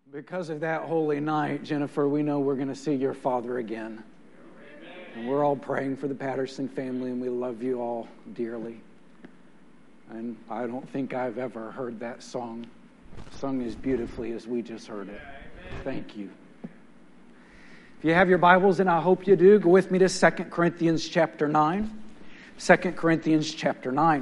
Because of that holy night, Jennifer, we know we're going to see your father again. And we're all praying for the Patterson family, and we love you all dearly. And I don't think I've ever heard that song sung as beautifully as we just heard it. Thank you. If you have your Bibles, and I hope you do, go with me to 2 Corinthians chapter 9. 2 Corinthians chapter 9.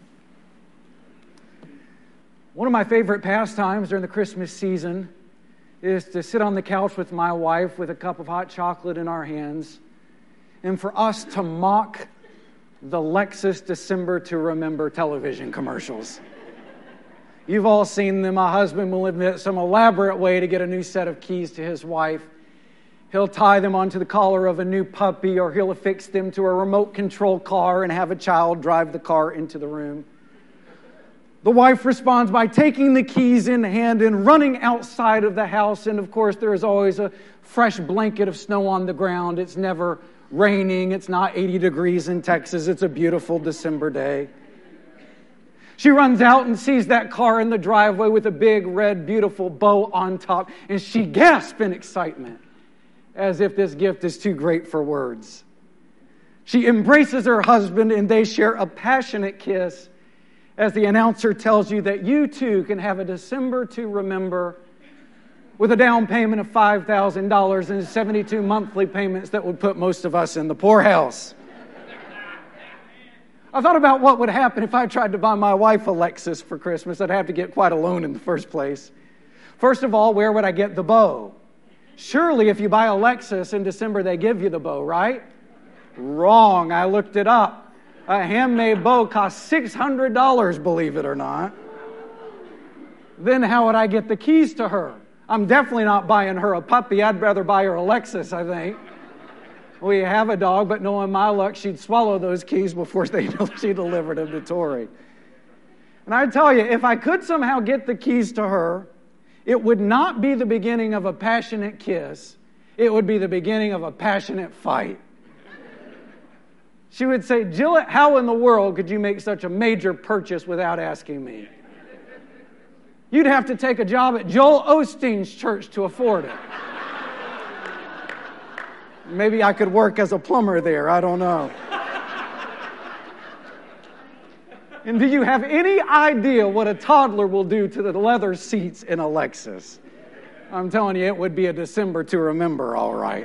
One of my favorite pastimes during the Christmas season is to sit on the couch with my wife with a cup of hot chocolate in our hands and for us to mock the Lexus December to Remember television commercials. You've all seen them. My husband will admit some elaborate way to get a new set of keys to his wife. He'll tie them onto the collar of a new puppy, or he'll affix them to a remote control car and have a child drive the car into the room. The wife responds by taking the keys in hand and running outside of the house. And of course, there is always a fresh blanket of snow on the ground. It's never raining. It's not 80 degrees in Texas. It's a beautiful December day. She runs out and sees that car in the driveway with a big, red, beautiful bow on top. And she gasps in excitement, as if this gift is too great for words. She embraces her husband, and they share a passionate kiss as the announcer tells you that you too can have a December to remember with a down payment of $5,000 and 72 monthly payments that would put most of us in the poorhouse. I thought about what would happen if I tried to buy my wife a Lexus for Christmas. I'd have to get quite a loan in the first place. First of all, where would I get the bow? Surely if you buy a Lexus in December, they give you the bow, right? Wrong. I looked it up. A handmade bow costs $600, believe it or not. Then how would I get the keys to her? I'm definitely not buying her a puppy. I'd rather buy her a Lexus, I think. We have a dog, but knowing my luck, she'd swallow those keys before she delivered them to Tori. And I tell you, if I could somehow get the keys to her, it would not be the beginning of a passionate kiss. It would be the beginning of a passionate fight. She would say, "Jill, how in the world could you make such a major purchase without asking me? You'd have to take a job at Joel Osteen's church to afford it." Maybe I could work as a plumber there. I don't know. And do you have any idea what a toddler will do to the leather seats in a Lexus? I'm telling you, it would be a December to remember, all right.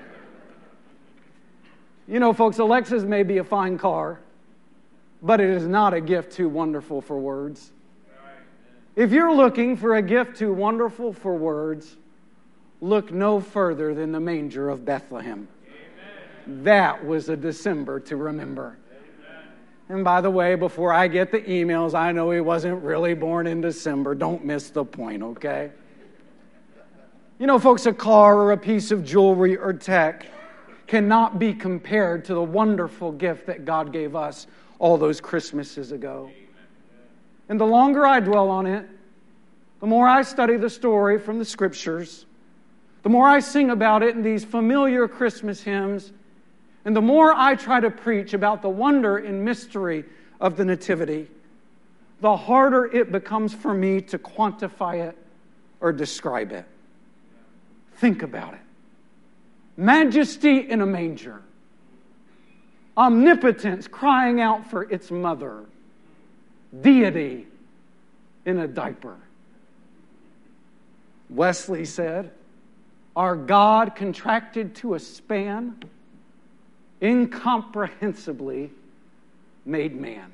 You know, folks, a Lexus may be a fine car, but it is not a gift too wonderful for words. If you're looking for a gift too wonderful for words, look no further than the manger of Bethlehem. Amen. That was a December to remember. Amen. And by the way, before I get the emails, I know he wasn't really born in December. Don't miss the point, okay? You know, folks, a car or a piece of jewelry or tech cannot be compared to the wonderful gift that God gave us all those Christmases ago. And the longer I dwell on it, the more I study the story from the Scriptures, the more I sing about it in these familiar Christmas hymns, and the more I try to preach about the wonder and mystery of the Nativity, the harder it becomes for me to quantify it or describe it. Think about it. Majesty in a manger. Omnipotence crying out for its mother. Deity in a diaper. Wesley said, "Our God contracted to a span, incomprehensibly made man."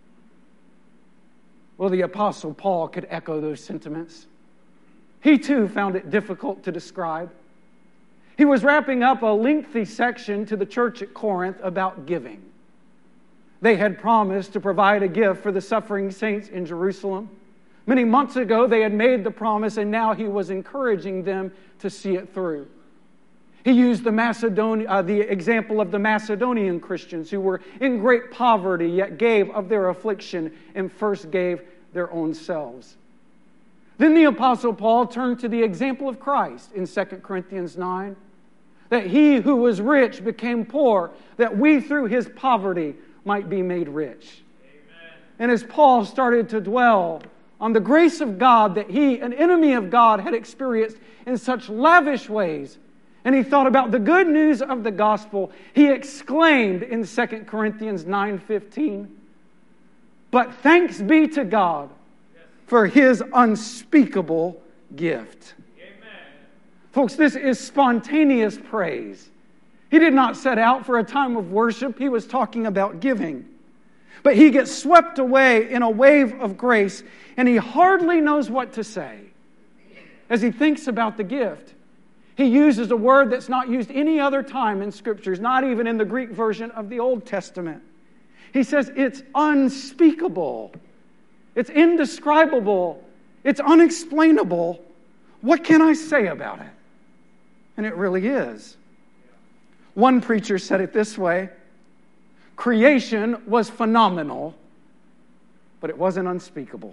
Well, the Apostle Paul could echo those sentiments. He too found it difficult to describe. He was wrapping up a lengthy section to the church at Corinth about giving. They had promised to provide a gift for the suffering saints in Jerusalem. Many months ago, they had made the promise, and now he was encouraging them to see it through. He used the example of the Macedonian Christians who were in great poverty, yet gave of their affliction and first gave their own selves. Then the Apostle Paul turned to the example of Christ in 2 Corinthians 9, that he who was rich became poor, that we through his poverty might be made rich. Amen. And as Paul started to dwell on the grace of God that he, an enemy of God, had experienced in such lavish ways, and he thought about the good news of the gospel, he exclaimed in 2 Corinthians 9:15, "But thanks be to God for his unspeakable gift." Amen. Folks, this is spontaneous praise. He did not set out for a time of worship. He was talking about giving. But he gets swept away in a wave of grace, and he hardly knows what to say as he thinks about the gift. He uses a word that's not used any other time in Scriptures, not even in the Greek version of the Old Testament. He says it's unspeakable. It's indescribable. It's unexplainable. What can I say about it? And it really is. One preacher said it this way: creation was phenomenal, but it wasn't unspeakable.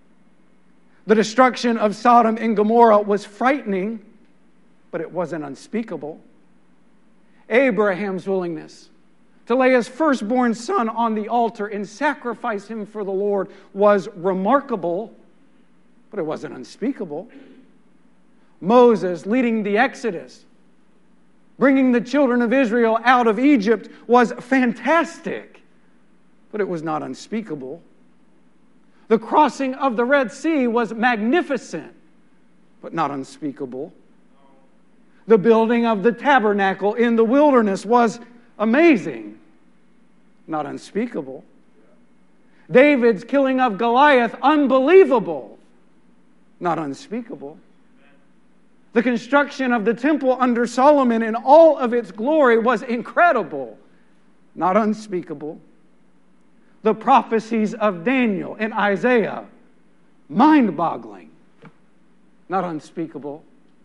The destruction of Sodom and Gomorrah was frightening, but it wasn't unspeakable. Abraham's willingness to lay his firstborn son on the altar and sacrifice him for the Lord was remarkable, but it wasn't unspeakable. Moses leading the Exodus, bringing the children of Israel out of Egypt, was fantastic, but it was not unspeakable. The crossing of the Red Sea was magnificent, but not unspeakable. The building of the tabernacle in the wilderness was amazing, not unspeakable. David's killing of Goliath, unbelievable, not unspeakable. The construction of the temple under Solomon in all of its glory was incredible, not unspeakable. The prophecies of Daniel and Isaiah, mind-boggling, not unspeakable.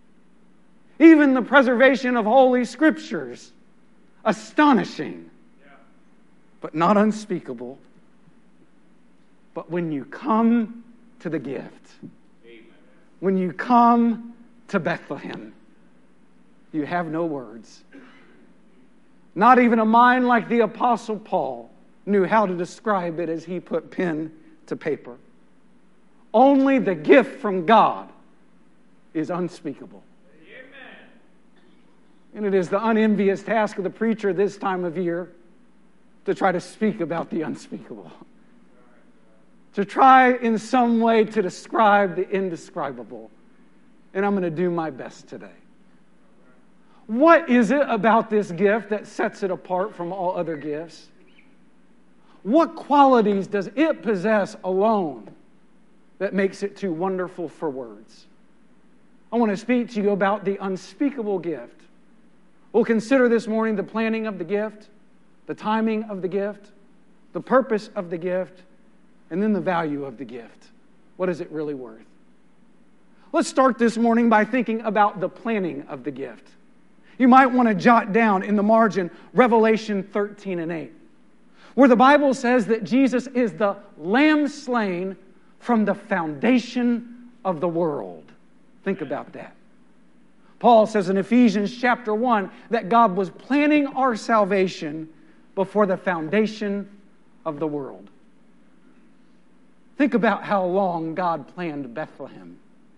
Even the preservation of Holy Scriptures, astonishing, but not unspeakable. But when you come to the gift, when you come to Bethlehem, you have no words. Not even a mind like the Apostle Paul knew how to describe it as he put pen to paper. Only the gift from God is unspeakable. Amen. And it is the unenvious task of the preacher this time of year to try to speak about the unspeakable. To try in some way to describe the indescribable. And I'm going to do my best today. What is it about this gift that sets it apart from all other gifts? What qualities does it possess alone that makes it too wonderful for words? I want to speak to you about the unspeakable gift. We'll consider this morning the planning of the gift, the timing of the gift, the purpose of the gift, and then the value of the gift. What is it really worth? Let's start this morning by thinking about the planning of the gift. You might want to jot down in the margin Revelation 13:8, where the Bible says that Jesus is the Lamb slain from the foundation of the world. Think about that. Paul says in Ephesians chapter 1 that God was planning our salvation before the foundation of the world. Think about how long God planned Bethlehem.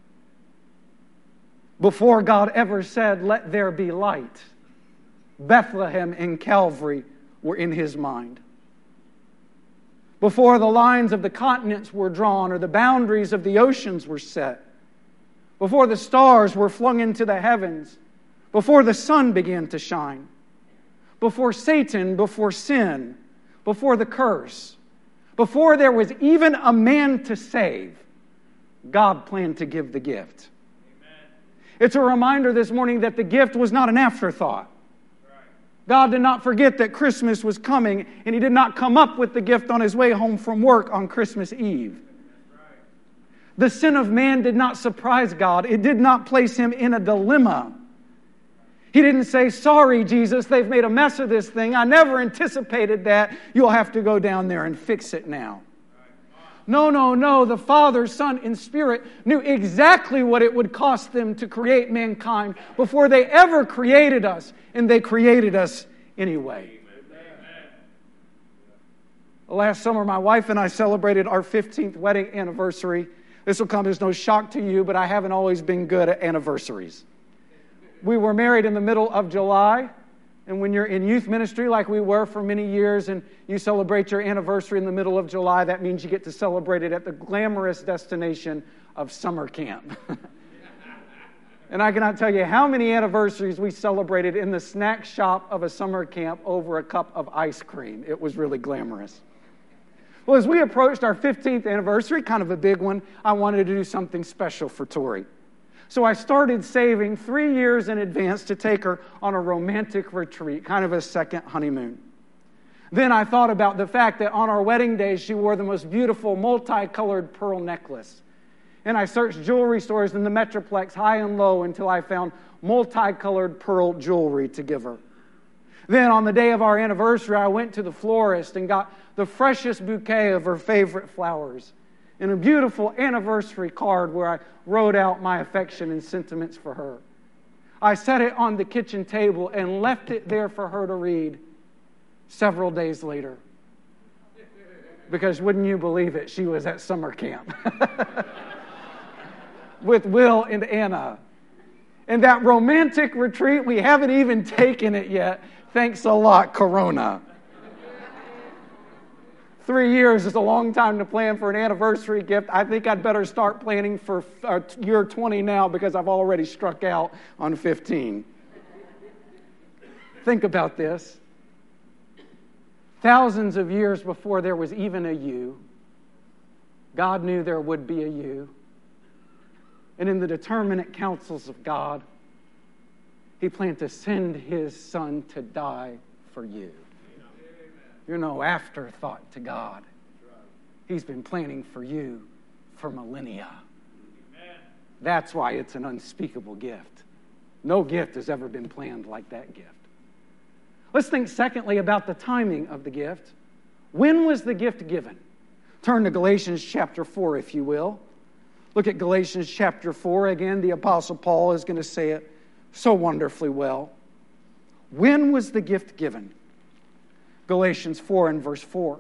Before God ever said, "Let there be light," Bethlehem and Calvary were in his mind. Before the lines of the continents were drawn or the boundaries of the oceans were set, before the stars were flung into the heavens, before the sun began to shine, before Satan, before sin, before the curse, before there was even a man to save, God planned to give the gift. It's a reminder this morning that the gift was not an afterthought. God did not forget that Christmas was coming, and he did not come up with the gift on his way home from work on Christmas Eve. The sin of man did not surprise God. It did not place him in a dilemma. He didn't say, "Sorry, Jesus, they've made a mess of this thing. I never anticipated that. You'll have to go down there and fix it now." No. The Father, Son, and Spirit knew exactly what it would cost them to create mankind before they ever created us, and they created us anyway. Amen. Last summer, my wife and I celebrated our 15th wedding anniversary. This will come as no shock to you, but I haven't always been good at anniversaries. We were married in the middle of July, and when you're in youth ministry like we were for many years and you celebrate your anniversary in the middle of July, that means you get to celebrate it at the glamorous destination of summer camp. And I cannot tell you how many anniversaries we celebrated in the snack shop of a summer camp over a cup of ice cream. It was really glamorous. Well, as we approached our 15th anniversary, kind of a big one, I wanted to do something special for Tori. So I started saving 3 years in advance to take her on a romantic retreat, kind of a second honeymoon. Then I thought about the fact that on our wedding day, she wore the most beautiful multicolored pearl necklace. And I searched jewelry stores in the Metroplex high and low until I found multicolored pearl jewelry to give her. Then on the day of our anniversary, I went to the florist and got the freshest bouquet of her favorite flowers and a beautiful anniversary card where I wrote out my affection and sentiments for her. I set it on the kitchen table and left it there for her to read several days later. Because wouldn't you believe it, she was at summer camp with Will and Anna. And that romantic retreat, we haven't even taken it yet. Thanks a lot, Corona. 3 years is a long time to plan for an anniversary gift. I think I'd better start planning for year 20 now because I've already struck out on 15. Think about this. Thousands of years before there was even a you, God knew there would be a you. And in the determinate counsels of God, He planned to send His Son to die for you. You're no afterthought to God. He's been planning for you for millennia. That's why it's an unspeakable gift. No gift has ever been planned like that gift. Let's think secondly about the timing of the gift. When was the gift given? Turn to Galatians chapter 4, if you will. Look at Galatians chapter 4. Again, the Apostle Paul is going to say it so wonderfully well. When was the gift given? Galatians 4 and verse 4.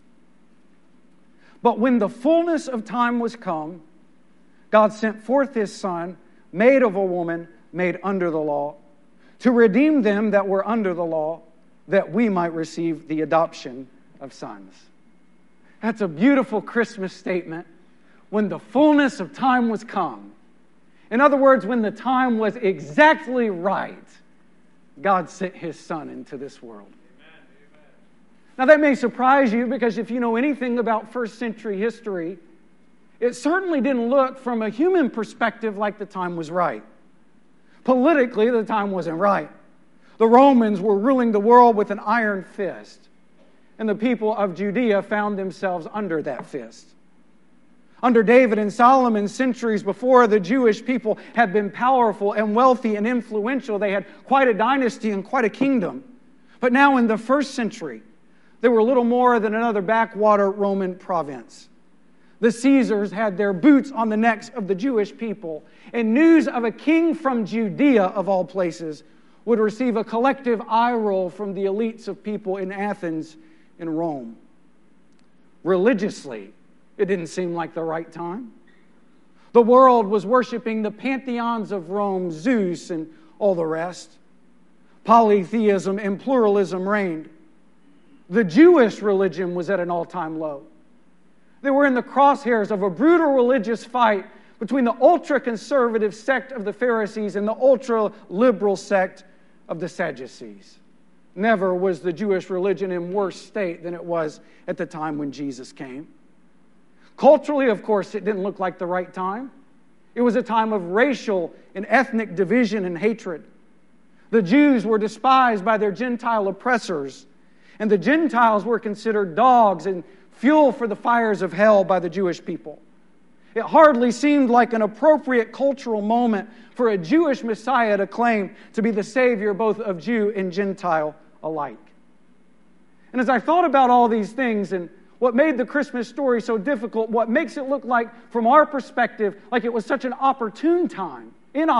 But when the fullness of time was come, God sent forth His Son, made of a woman, made under the law, to redeem them that were under the law, that we might receive the adoption of sons. That's a beautiful Christmas statement. When the fullness of time was come. In other words, when the time was exactly right, God sent His Son into this world. Amen. Now that may surprise you because if you know anything about first century history, it certainly didn't look from a human perspective like the time was right. Politically, the time wasn't right. The Romans were ruling the world with an iron fist, and the people of Judea found themselves under that fist. Under David and Solomon, centuries before, the Jewish people had been powerful and wealthy and influential. They had quite a dynasty and quite a kingdom. But now in the first century, they were little more than another backwater Roman province. The Caesars had their boots on the necks of the Jewish people, and news of a king from Judea, of all places, would receive a collective eye roll from the elites of people in Athens and Rome. Religiously, it didn't seem like the right time. The world was worshiping the pantheons of Rome, Zeus and all the rest. Polytheism and pluralism reigned. The Jewish religion was at an all-time low. They were in the crosshairs of a brutal religious fight between the ultra-conservative sect of the Pharisees and the ultra-liberal sect of the Sadducees. Never was the Jewish religion in worse state than it was at the time when Jesus came. Culturally, of course, it didn't look like the right time. It was a time of racial and ethnic division and hatred. The Jews were despised by their Gentile oppressors, and the Gentiles were considered dogs and fuel for the fires of hell by the Jewish people. It hardly seemed like an appropriate cultural moment for a Jewish Messiah to claim to be the Savior both of Jew and Gentile alike. And as I thought about all these things and what made the Christmas story so difficult, what makes it look like, from our perspective, like it was such an inopportune time,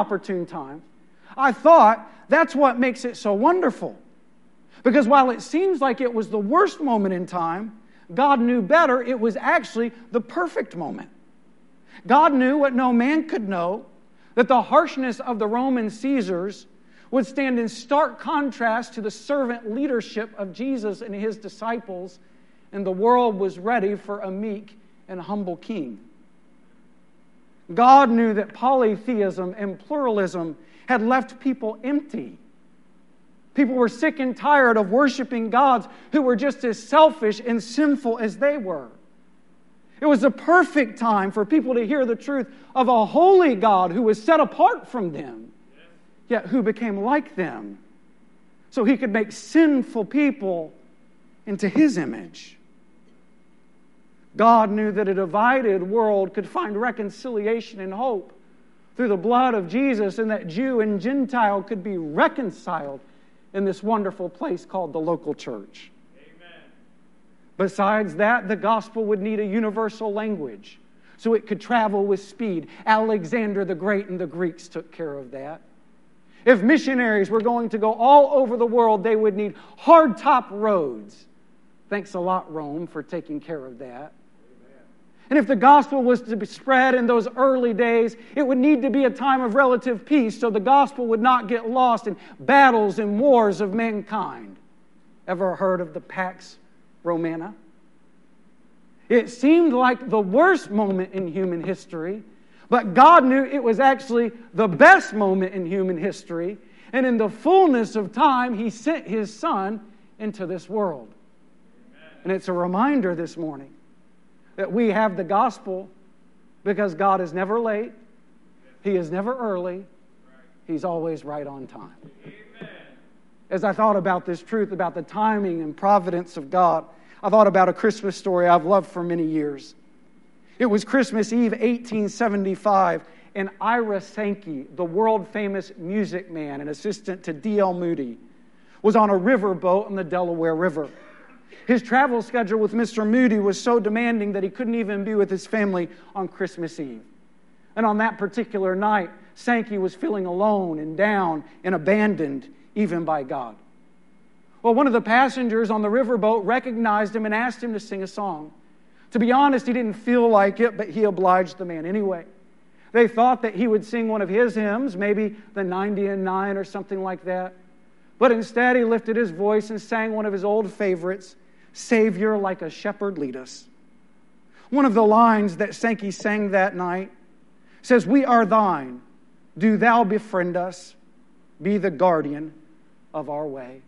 I thought that's what makes it so wonderful. Because while it seems like it was the worst moment in time, God knew better. It was actually the perfect moment. God knew what no man could know, that the harshness of the Roman Caesars would stand in stark contrast to the servant leadership of Jesus and his disciples, and the world was ready for a meek and humble king. God knew that polytheism and pluralism had left people empty. People were sick and tired of worshiping gods who were just as selfish and sinful as they were. It was the perfect time for people to hear the truth of a holy God who was set apart from them, yet who became like them, so he could make sinful people into his image. God knew that a divided world could find reconciliation and hope through the blood of Jesus, and that Jew and Gentile could be reconciled in this wonderful place called the local church. Amen. Besides that, the gospel would need a universal language so it could travel with speed. Alexander the Great and the Greeks took care of that. If missionaries were going to go all over the world, they would need hardtop roads. Thanks a lot, Rome, for taking care of that. And if the gospel was to be spread in those early days, it would need to be a time of relative peace so the gospel would not get lost in battles and wars of mankind. Ever heard of the Pax Romana? It seemed like the worst moment in human history, but God knew it was actually the best moment in human history. And in the fullness of time, He sent His Son into this world. And it's a reminder this morning that we have the gospel because God is never late. He is never early. He's always right on time. Amen. As I thought about this truth, about the timing and providence of God, I thought about a Christmas story I've loved for many years. It was Christmas Eve, 1875, and Ira Sankey, the world-famous music man and assistant to D.L. Moody, was on a riverboat on the Delaware River. His travel schedule with Mr. Moody was so demanding that he couldn't even be with his family on Christmas Eve. And on that particular night, Sankey was feeling alone and down and abandoned even by God. Well, one of the passengers on the riverboat recognized him and asked him to sing a song. To be honest, he didn't feel like it, but he obliged the man anyway. They thought that he would sing one of his hymns, maybe the 90 and 9 or something like that. But instead, he lifted his voice and sang one of his old favorites, Savior, like a shepherd lead us. One of the lines that Sankey sang that night says, we are thine, do thou befriend us, be the guardian of our way.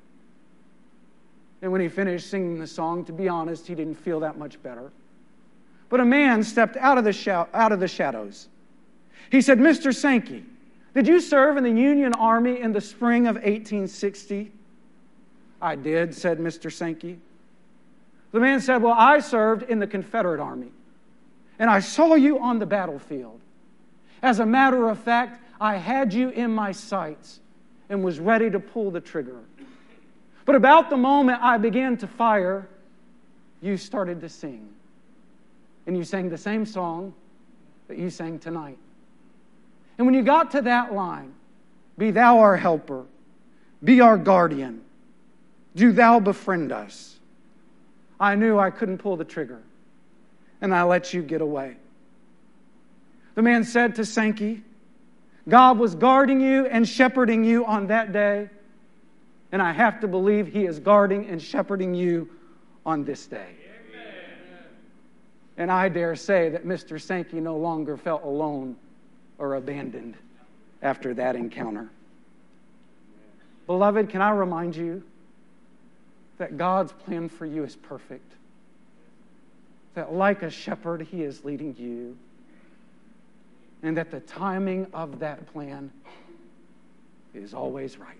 And when he finished singing the song, to be honest, he didn't feel that much better. But a man stepped out of the shadows. He said, Mr. Sankey, did you serve in the Union Army in the spring of 1860? I did, said Mr. Sankey. The man said, well, I served in the Confederate Army, and I saw you on the battlefield. As a matter of fact, I had you in my sights and was ready to pull the trigger. But about the moment I began to fire, you started to sing. And you sang the same song that you sang tonight. And when you got to that line, be thou our helper, be our guardian, do thou befriend us, I knew I couldn't pull the trigger, and I let you get away. The man said to Sankey, God was guarding you and shepherding you on that day, and I have to believe He is guarding and shepherding you on this day. Amen. And I dare say that Mr. Sankey no longer felt alone or abandoned after that encounter. Beloved, can I remind you that God's plan for you is perfect? That like a shepherd, He is leading you. And that the timing of that plan is always right.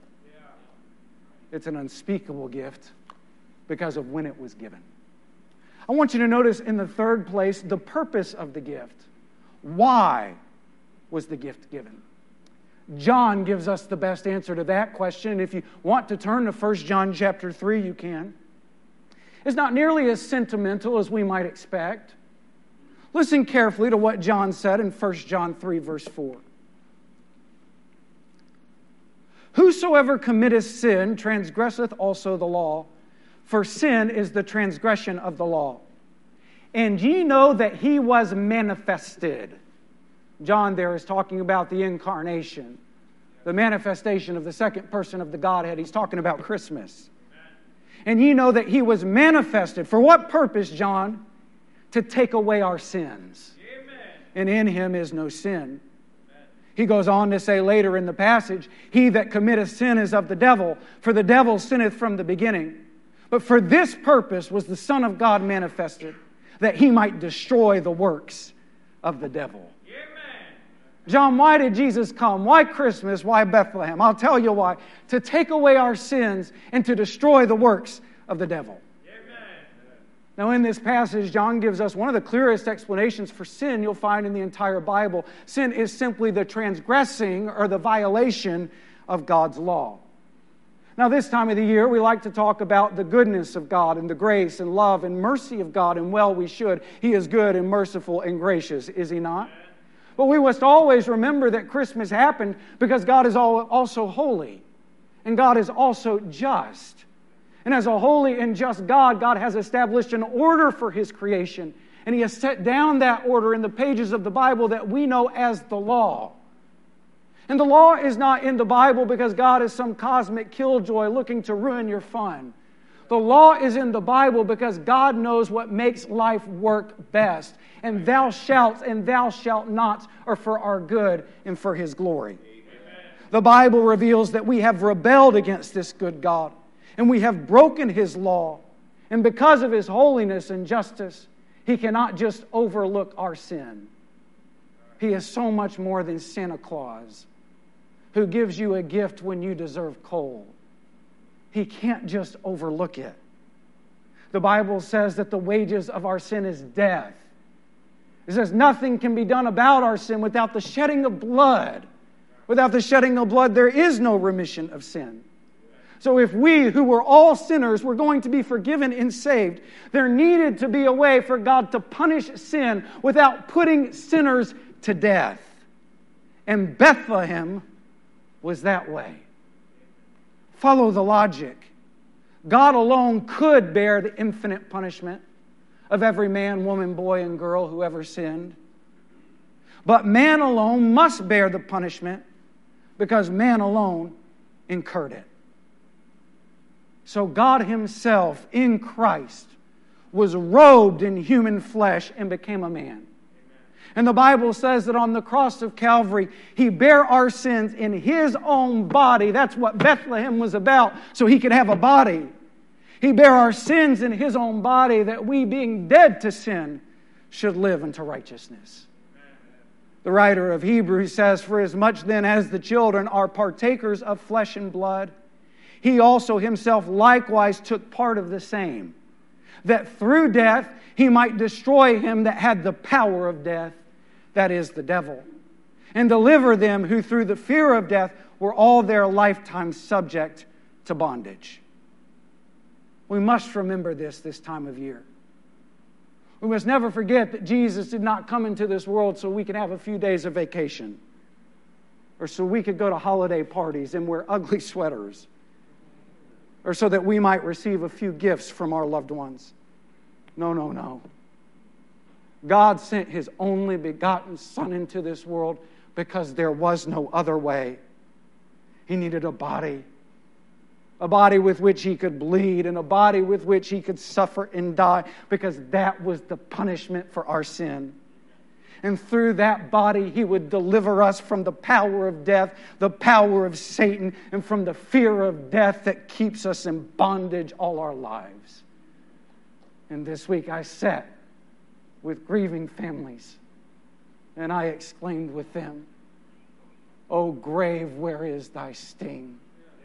It's an unspeakable gift because of when it was given. I want you to notice in the third place the purpose of the gift. Why was the gift given? John gives us the best answer to that question. And if you want to turn to 1 John chapter 3, you can. It's not nearly as sentimental as we might expect. Listen carefully to what John said in 1 John 3, verse 4. Whosoever committeth sin transgresseth also the law, for sin is the transgression of the law. And ye know that he was manifested. John there is talking about the incarnation, the manifestation of the second person of the Godhead. He's talking about Christmas. And ye know that he was manifested. For what purpose, John? To take away our sins. Amen. And in him is no sin. Amen. He goes on to say later in the passage, he that committeth sin is of the devil, for the devil sinneth from the beginning. But for this purpose was the Son of God manifested, that he might destroy the works of the devil. Amen. John, why did Jesus come? Why Christmas? Why Bethlehem? I'll tell you why. To take away our sins and to destroy the works of the devil. Amen. Now in this passage, John gives us one of the clearest explanations for sin you'll find in the entire Bible. Sin is simply the transgressing or the violation of God's law. Now, this time of the year, we like to talk about the goodness of God and the grace and love and mercy of God, and well, we should. He is good and merciful and gracious, is He not? But we must always remember that Christmas happened because God is also holy, and God is also just. And as a holy and just God, God has established an order for His creation, and He has set down that order in the pages of the Bible that we know as the law. And the law is not in the Bible because God is some cosmic killjoy looking to ruin your fun. The law is in the Bible because God knows what makes life work best. And thou shalt and thou shalt not are for our good and for His glory. Amen. The Bible reveals that we have rebelled against this good God. And we have broken His law. And because of His holiness and justice, He cannot just overlook our sin. He is so much more than Santa Claus, who gives you a gift when you deserve coal. He can't just overlook it. The Bible says that the wages of our sin is death. It says nothing can be done about our sin without the shedding of blood. Without the shedding of blood, there is no remission of sin. So if we, who were all sinners, were going to be forgiven and saved, there needed to be a way for God to punish sin without putting sinners to death. And Bethlehem was that way. Follow the logic. God alone could bear the infinite punishment of every man, woman, boy, and girl who ever sinned. But man alone must bear the punishment because man alone incurred it. So God Himself in Christ was robed in human flesh and became a man. And the Bible says that on the cross of Calvary, He bare our sins in His own body. That's what Bethlehem was about, so He could have a body. He bare our sins in His own body that we, being dead to sin, should live unto righteousness. The writer of Hebrews says, for as much then as the children are partakers of flesh and blood, He also Himself likewise took part of the same, that through death He might destroy him that had the power of death, that is, the devil, and deliver them who through the fear of death were all their lifetime subject to bondage. We must remember this time of year. We must never forget that Jesus did not come into this world so we could have a few days of vacation, or so we could go to holiday parties and wear ugly sweaters, or so that we might receive a few gifts from our loved ones. No. God sent His only begotten Son into this world because there was no other way. He needed a body with which He could bleed, and a body with which He could suffer and die, because that was the punishment for our sin. And through that body, He would deliver us from the power of death, the power of Satan, and from the fear of death that keeps us in bondage all our lives. And this week I sat with grieving families, and I exclaimed with them, O grave, where is thy sting?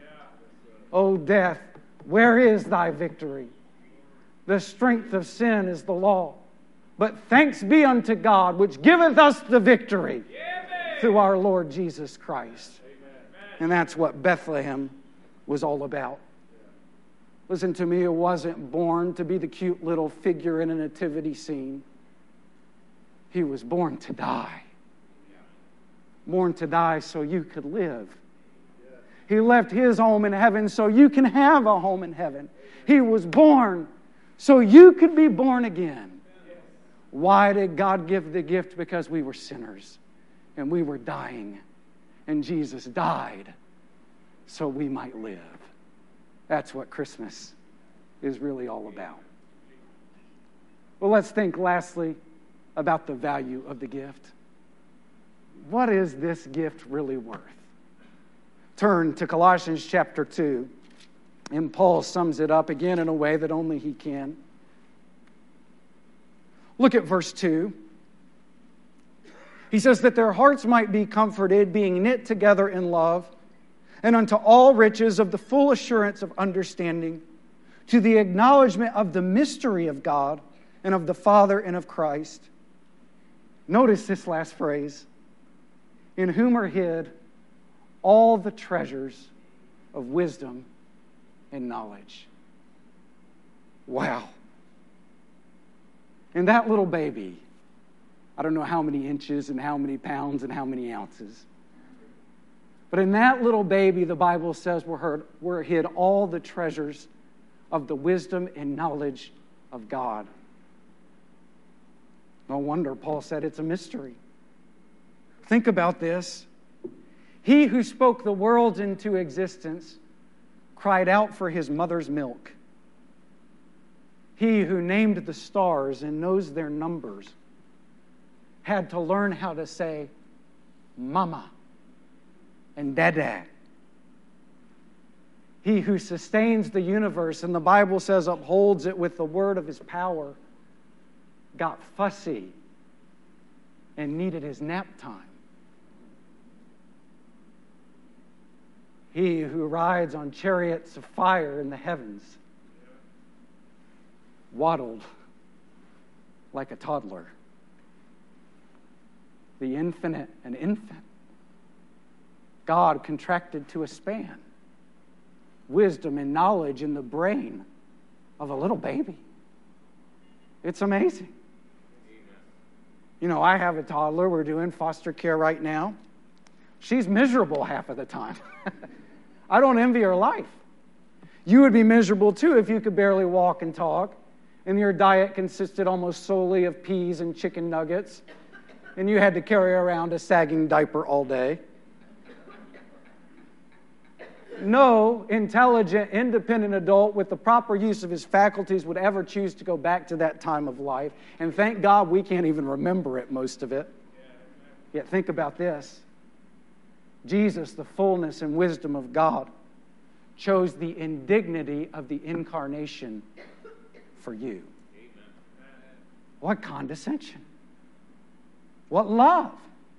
O death, where is thy victory? The strength of sin is the law. But thanks be unto God, which giveth us the victory through our Lord Jesus Christ. And that's what Bethlehem was all about. Listen to me, it wasn't born to be the cute little figure in a nativity scene. He was born to die. Born to die so you could live. He left His home in heaven so you can have a home in heaven. He was born so you could be born again. Why did God give the gift? Because we were sinners and we were dying. And Jesus died so we might live. That's what Christmas is really all about. Well, let's think lastly about the value of the gift. What is this gift really worth? Turn to Colossians chapter 2, and Paul sums it up again in a way that only he can. Look at verse 2. He says that their hearts might be comforted, being knit together in love, and unto all riches of the full assurance of understanding, to the acknowledgement of the mystery of God and of the Father and of Christ. Notice this last phrase. In whom are hid all the treasures of wisdom and knowledge. Wow. And that little baby, I don't know how many inches and how many pounds and how many ounces. But in that little baby, the Bible says were hid all the treasures of the wisdom and knowledge of God. No wonder Paul said it's a mystery. Think about this. He who spoke the worlds into existence cried out for his mother's milk. He who named the stars and knows their numbers had to learn how to say mama and dada. He who sustains the universe, and the Bible says upholds it with the word of his power, got fussy and needed his nap time. He who rides on chariots of fire in the heavens waddled like a toddler. The infinite, an infant. God contracted to a span. Wisdom and knowledge in the brain of a little baby. It's amazing. You know, I have a toddler. We're doing foster care right now. She's miserable half of the time. I don't envy her life. You would be miserable too if you could barely walk and talk, and your diet consisted almost solely of peas and chicken nuggets, and you had to carry around a sagging diaper all day. No intelligent, independent adult with the proper use of his faculties would ever choose to go back to that time of life. And thank God we can't even remember it, most of it. Yet think about this. Jesus, the fullness and wisdom of God, chose the indignity of the incarnation for you. What condescension. What love.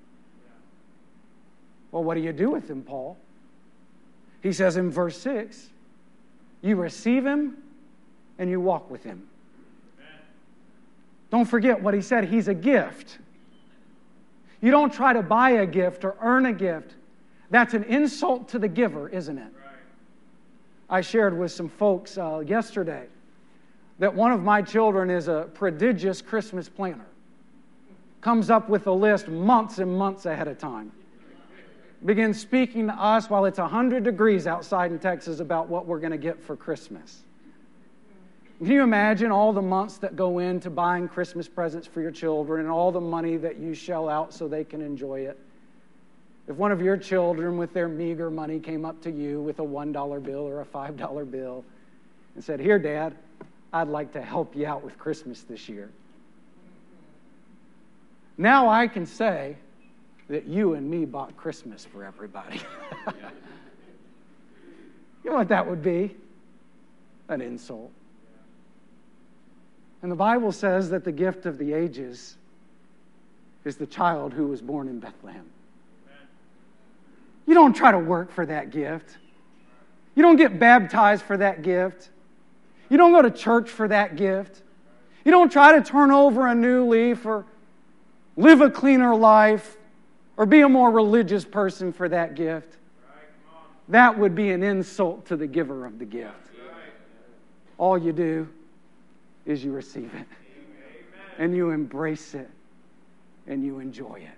Well, what do you do with him, Paul? He says in verse 6, you receive him and you walk with him. Don't forget what he said. He's a gift. You don't try to buy a gift or earn a gift. That's an insult to the giver, isn't it? I shared with some folks yesterday that one of my children is a prodigious Christmas planner. Comes up with a list months and months ahead of time. Begins speaking to us while it's 100 degrees outside in Texas about what we're going to get for Christmas. Can you imagine all the months that go into buying Christmas presents for your children and all the money that you shell out so they can enjoy it? If one of your children with their meager money came up to you with a $1 bill or a $5 bill and said, "Here, Dad, I'd like to help you out with Christmas this year." Now I can say that you and me bought Christmas for everybody. You know what that would be? An insult. And the Bible says that the gift of the ages is the child who was born in Bethlehem. You don't try to work for that gift. You don't get baptized for that gift. You don't go to church for that gift. You don't try to turn over a new leaf or live a cleaner life or be a more religious person for that gift. That would be an insult to the giver of the gift. All you do is you receive it. And you embrace it. And you enjoy it.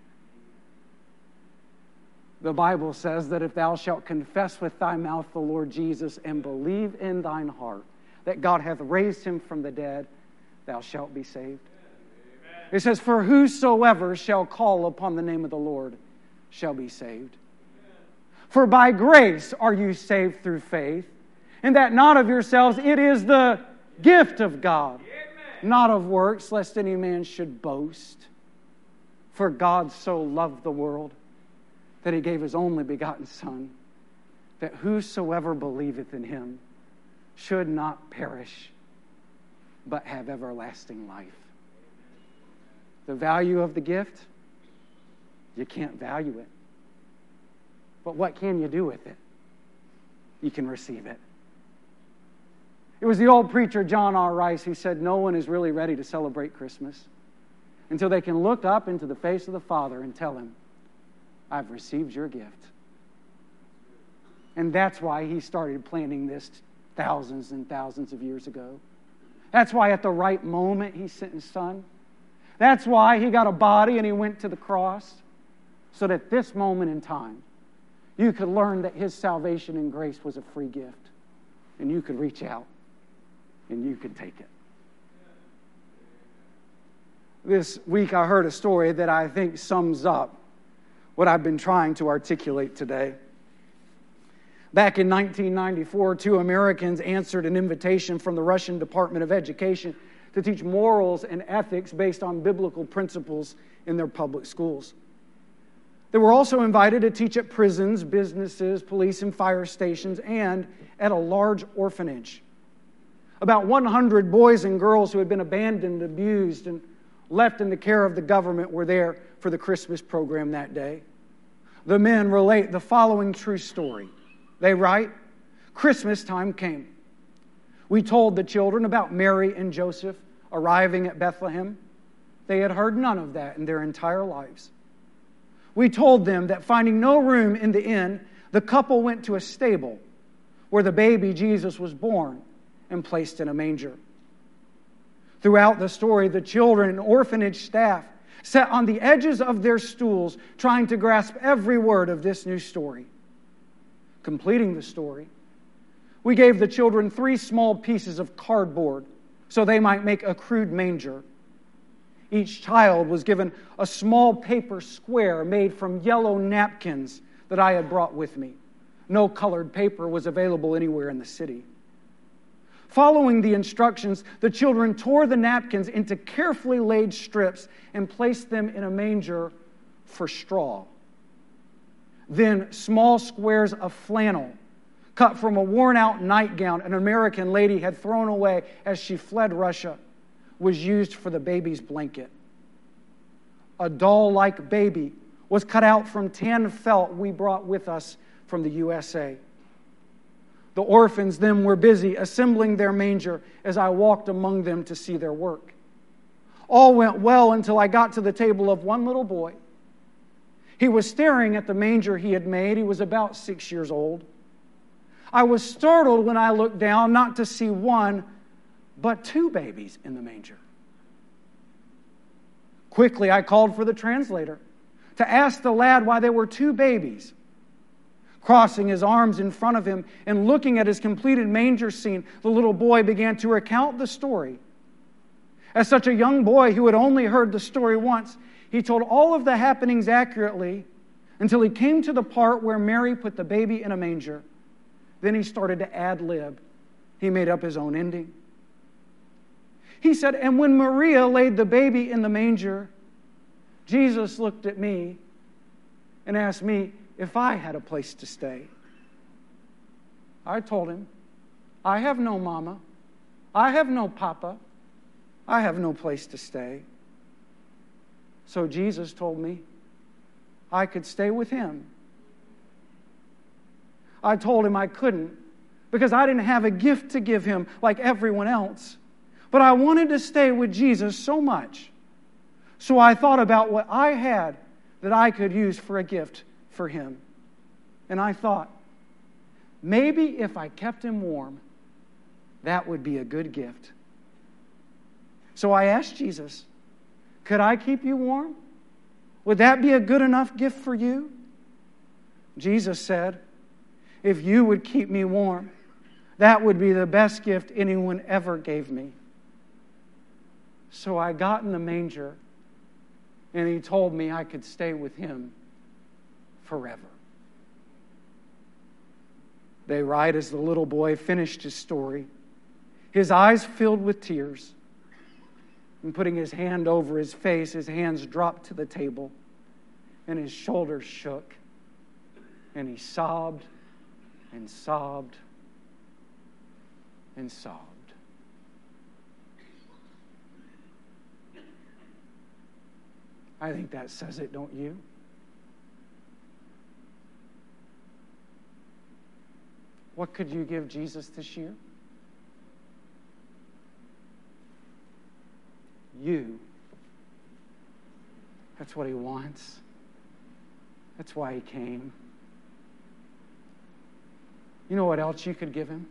The Bible says that if thou shalt confess with thy mouth the Lord Jesus and believe in thine heart that God hath raised him from the dead, thou shalt be saved. It says, for whosoever shall call upon the name of the Lord shall be saved. For by grace are you saved through faith, and that not of yourselves, it is the gift of God, not of works, lest any man should boast. For God so loved the world that He gave His only begotten Son, that whosoever believeth in Him should not perish, but have everlasting life. The value of the gift, you can't value it. But what can you do with it? You can receive it. It was the old preacher John R. Rice who said no one is really ready to celebrate Christmas until they can look up into the face of the Father and tell Him, I've received your gift. And that's why He started planning this thousands and thousands of years ago. That's why at the right moment He sent His Son. That's why He got a body and He went to the cross, so that at this moment in time, you could learn that His salvation and grace was a free gift. And you could reach out and you could take it. This week I heard a story that I think sums up what I've been trying to articulate today. Back in 1994, 2 Americans answered an invitation from the Russian Department of Education to teach morals and ethics based on biblical principles in their public schools. They were also invited to teach at prisons, businesses, police and fire stations, and at a large orphanage. About 100 boys and girls who had been abandoned, abused, and left in the care of the government were there for the Christmas program that day. The men relate the following true story. They write, Christmas time came. We told the children about Mary and Joseph arriving at Bethlehem. They had heard none of that in their entire lives. We told them that finding no room in the inn, the couple went to a stable where the baby Jesus was born and placed in a manger. Throughout the story, the children and orphanage staff sat on the edges of their stools trying to grasp every word of this new story. Completing the story, we gave the children 3 small pieces of cardboard so they might make a crude manger. Each child was given a small paper square made from yellow napkins that I had brought with me. No colored paper was available anywhere in the city. Following the instructions, the children tore the napkins into carefully laid strips and placed them in a manger for straw. Then small squares of flannel cut from a worn-out nightgown an American lady had thrown away as she fled Russia was used for the baby's blanket. A doll-like baby was cut out from tan felt we brought with us from the USA. The orphans then were busy assembling their manger as I walked among them to see their work. All went well until I got to the table of one little boy. He was staring at the manger he had made. He was about 6 years old. I was startled when I looked down not to see one, but 2 babies in the manger. Quickly, I called for the translator to ask the lad why there were 2 babies. Crossing his arms in front of him and looking at his completed manger scene, the little boy began to recount the story. As such a young boy who had only heard the story once, he told all of the happenings accurately until he came to the part where Mary put the baby in a manger. Then he started to ad-lib. He made up his own ending. He said, and when Maria laid the baby in the manger, Jesus looked at me and asked me if I had a place to stay. I told him, I have no mama. I have no papa. I have no place to stay. So Jesus told me I could stay with Him. I told Him I couldn't because I didn't have a gift to give Him like everyone else. But I wanted to stay with Jesus so much. So I thought about what I had that I could use for a gift for Him. And I thought, maybe if I kept Him warm, that would be a good gift. So I asked Jesus, could I keep you warm? Would that be a good enough gift for you? Jesus said, if you would keep me warm, that would be the best gift anyone ever gave me. So I got in the manger And He told me I could stay with Him forever. They write as the little boy finished his story, his eyes filled with tears, and putting his hand over his face, his hands dropped to the table, and his shoulders shook, and he sobbed and sobbed and sobbed. I think that says it, don't you? What could you give Jesus this year? You. That's what He wants. That's why He came. You know what else you could give Him?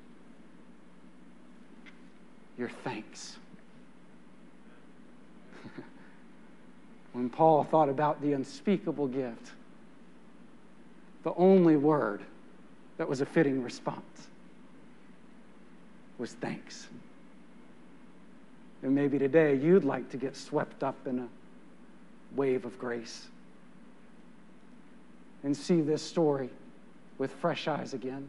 Your thanks. When Paul thought about the unspeakable gift, the only word that was a fitting response was thanks. And maybe today you'd like to get swept up in a wave of grace and see this story with fresh eyes again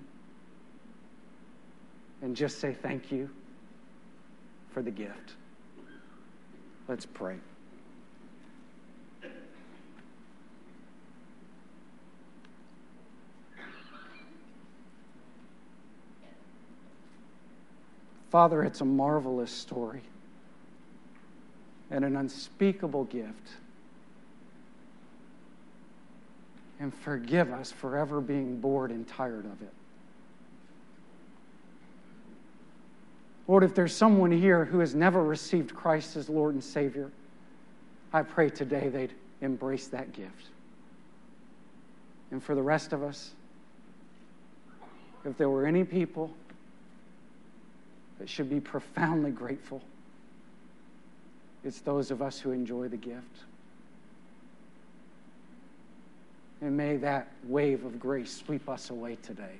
and just say thank you for the gift. Let's pray. Father, it's a marvelous story and an unspeakable gift. And forgive us for ever being bored and tired of it. Lord, if there's someone here who has never received Christ as Lord and Savior, I pray today they'd embrace that gift. And for the rest of us, if there were any people that should be profoundly grateful, it's those of us who enjoy the gift. And may that wave of grace sweep us away today.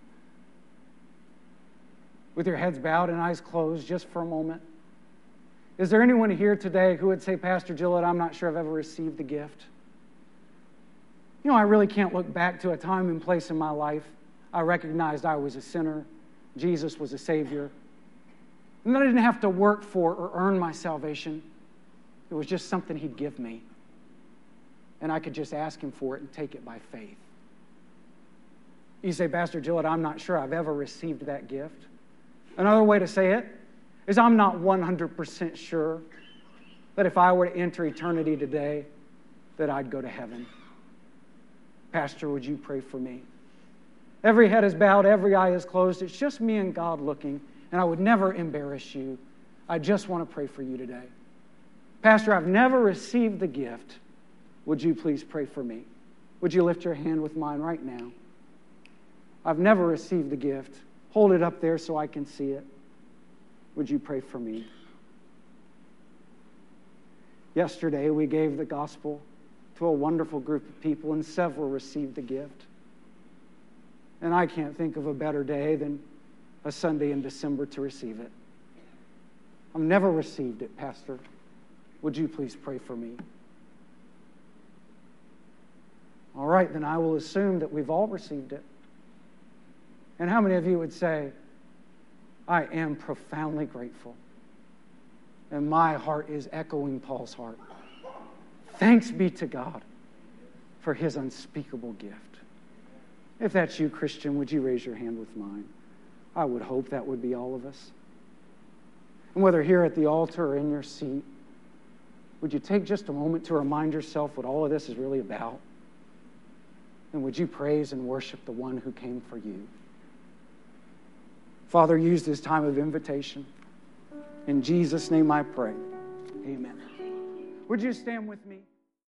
With your heads bowed and eyes closed just for a moment, is there anyone here today who would say, Pastor Gillett, I'm not sure I've ever received the gift? You know, I really can't look back to a time and place in my life I recognized I was a sinner, Jesus was a Savior, and that I didn't have to work for or earn my salvation. It was just something He'd give me. And I could just ask Him for it and take it by faith. You say, Pastor Gillett, I'm not sure I've ever received that gift. Another way to say it is I'm not 100% sure that if I were to enter eternity today, that I'd go to heaven. Pastor, would you pray for me? Every head is bowed, every eye is closed. It's just me and God looking. And I would never embarrass you. I just want to pray for you today. Pastor, I've never received the gift. Would you please pray for me? Would you lift your hand with mine right now? I've never received the gift. Hold it up there so I can see it. Would you pray for me? Yesterday, we gave the gospel to a wonderful group of people, and several received the gift. And I can't think of a better day than a Sunday in December to receive it. I've never received it, Pastor. Would you please pray for me? All right, then I will assume that we've all received it. And how many of you would say, I am profoundly grateful, and my heart is echoing Paul's heart. Thanks be to God for His unspeakable gift. If that's you, Christian, would you raise your hand with mine? I would hope that would be all of us. And whether here at the altar or in your seat, would you take just a moment to remind yourself what all of this is really about? And would you praise and worship the one who came for you? Father, use this time of invitation. In Jesus' name I pray. Amen. Would you stand with me?